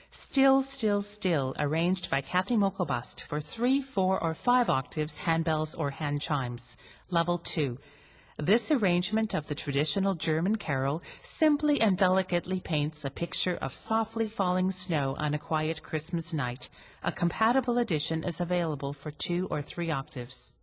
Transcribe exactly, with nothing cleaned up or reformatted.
Still, Still, Still, arranged by Kathy Mokobast for three, four, or five octaves, handbells, or hand chimes. Level two. This arrangement of the traditional German carol simply and delicately paints a picture of softly falling snow on a quiet Christmas night. A compatible edition is available for two or three octaves.